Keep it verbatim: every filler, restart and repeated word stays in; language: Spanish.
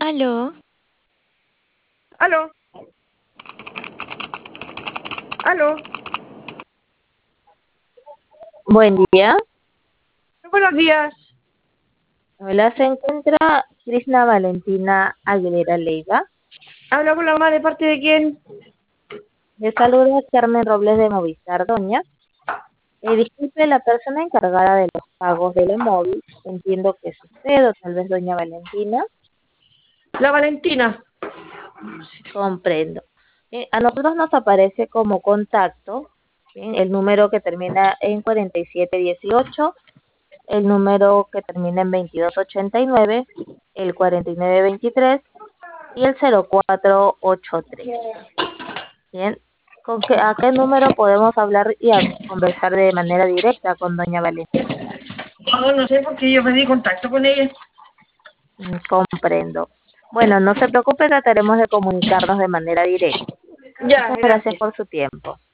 Aló, Aló, aló. Buen día. Muy buenos días. Hola, se encuentra Krishna Valentina Aguilera Leiva. Habla con la mamá de parte de quién. Le saluda Carmen Robles de Movistar, doña. Eh, disculpe, la persona encargada de los pagos de la móvil, entiendo que es usted o tal vez doña Valentina, La Valentina. comprendo. Eh, a nosotros nos aparece como contacto, ¿bien? El número que termina en cuarenta y siete dieciocho, el número que termina en veintidós ochenta y nueve, el cuarenta y nueve veintitrés y el cero cuatro ochenta y tres. Bien, ¿con qué, a qué número podemos hablar y a conversar de manera directa con doña Valentina? No, no sé por qué yo pedí contacto con ella. Mm, comprendo. Bueno, no se preocupe, trataremos de comunicarnos de manera directa. Ya, Muchas gracias gracias. por su tiempo.